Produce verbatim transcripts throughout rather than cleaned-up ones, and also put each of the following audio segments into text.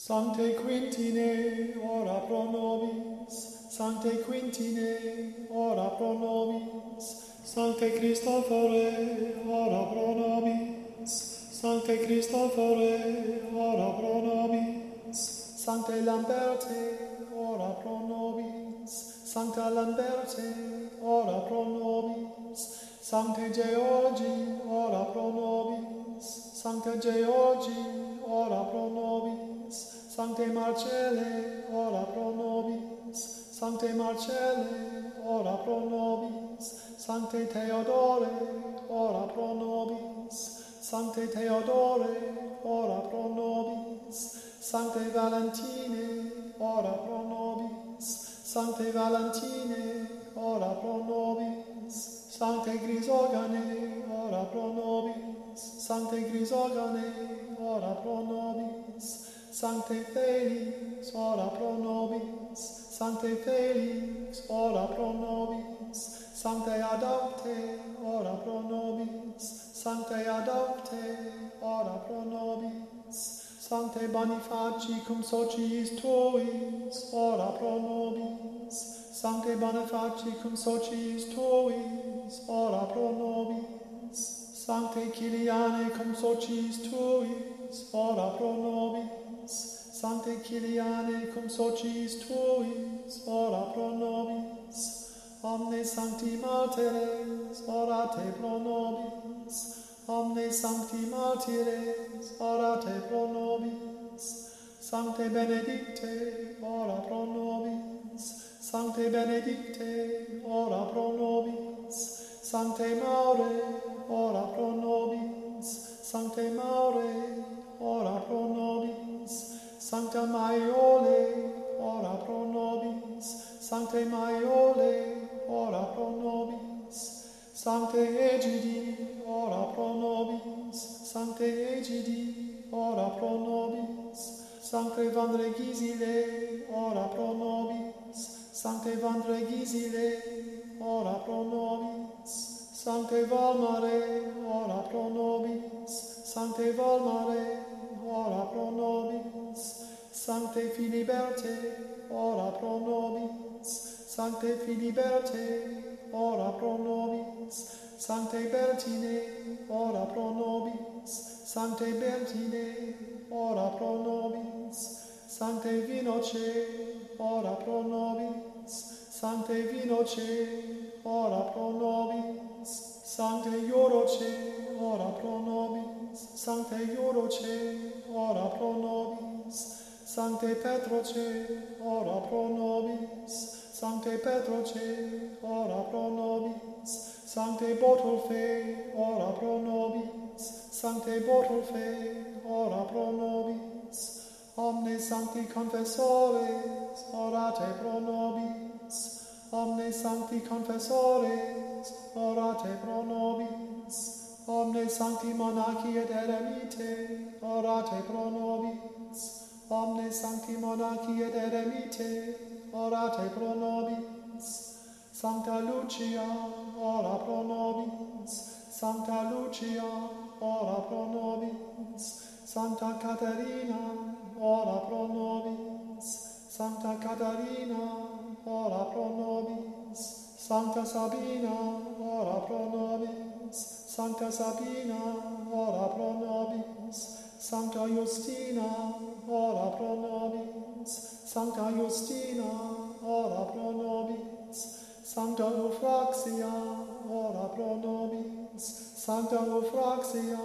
Sancte Quintine, ora pro nobis. Sancte Quintine, ora pro nobis. Sancte Christophore, ora pro nobis. Sancte Christophore, ora pro nobis. Sancte Lamberte, ora pro nobis. Sancta Lamberte, ora pro nobis. Sancte Georgi, ora pro nobis. Sancta Georgi, ora pro nobis. Sancte Marcelle, ora pro nobis. Sancte Marcelle, ora pro nobis. Sancte Theodore, ora pro nobis. Sancte Theodore, ora pro nobis. Sancte Valentine, ora pro nobis. Sancte Valentine, ora pro nobis. Sancte Chrysogane, ora pro nobis. Sancte Chrysogane, ora pro nobis. Sancte Felix, ora pro nobis. Sancte Felix, ora pro nobis. Sancte Adaucte, ora pro nobis. Sancte Adaucte, ora pro nobis. Sancte Bonifaci cum sociis tuis, ora pro nobis. Sancte Bonifaci cum sociis tuis, ora pro nobis. Sancte Kiliane cum sociis tuis, ora pro nobis. Sancte Kiliane cum sociis tuis, ora pro nobis. Omne sancti martyres, orate pro nobis. Omne sancti martyres, orate pro nobis. Sancte Benedicte, ora pro nobis. Sancte Benedicte, ora pro nobis. Sancte Maure, ora pro nobis. Sancte Maure, ora pro nobis. Sancta Maiole, ora pro nobis. Sancte Maiole, ora pro nobis. Sancte Egidi, ora pro nobis. Sancte Egidi, ora pro nobis. Sancte Vandregisile, ora pro nobis. Sancte Vandregisile, ora pro nobis. Sancte Valmare, ora pro nobis. Sancte Valmare, ora pro nobis. Sancte Filiberte, ora pro nobis. Sancte Filiberte, ora pro nobis. Sancte Bertine, ora pro nobis. Sancte Bertine, ora pro nobis. Sancte Vinoce, ora pro nobis. Sancte Vinoce, ora pro nobis. Sancte Ioroce, ora pro nobis. Sancte Ioroce, ora pro nobis. Sancte Petroce, ora pro nobis. Sancte Petroce, ora pro nobis. Sancte Botolphe, ora pro nobis. Sancte Botolphe, ora pro nobis. Omne sancti confessores, orate pro nobis. Omne sancti confessores, orate pro nobis. Omne sancti monachi et eremite, orate pro nobis. Omne sancti monachi et eremite, orate pro nobis. Sancta Lucia, ora pro nobis. Sancta Lucia, ora pro nobis. Sancta Caterina, ora pro nobis. Sancta Caterina, ora pro nobis. Sancta Sabina, ora pro nobis. Sancta Sabina, ora pro nobis. Sancta Justina, ora pro nobis. Sancta Justina, ora pro nobis. Sancta Euphraxia, ora pro nobis. Sancta Euphraxia,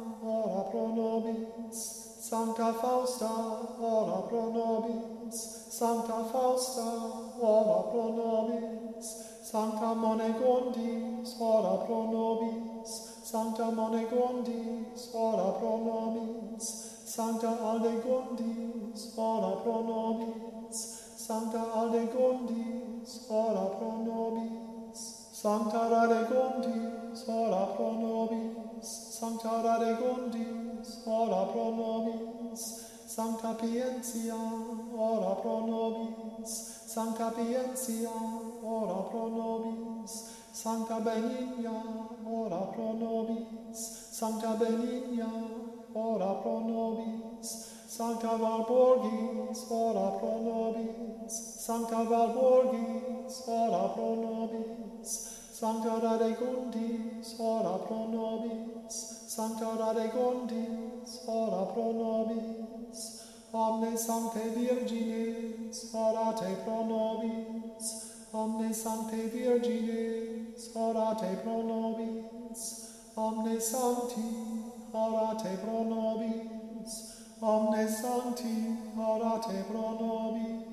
ora pro nobis. Sancta Fausta, ora pro nobis. Sancta Fausta, ora pro nobis. Sancta Monegundis, ora pro nobis. Sancta Monegundis, ora pro nobis. Sancta Aldegundis, ora pro nobis. Sancta Aldegundis, ora pro nobis. Sancta Radegundis, ora pro nobis. Sancta Radegundis, ora pro nobis. Sancta Pientia, ora pro nobis. Sancta Pientia, ora pro nobis. Sancta Benigna, ora pro nobis. Sancta Benigna, ora pro nobis. Sancta Walburgis, ora pro nobis. Sancta Walburgis, ora pro nobis. Sancta Radegundis, ora pro nobis. Sancta Radegundis, ora pro nobis. Omnes Sanctae Virgines, orate pro nobis. Omnes Sanctae Virgines, orate pro nobis. Omnes Sancti, orate pro nobis. Omnes Sancti, orate pro nobis.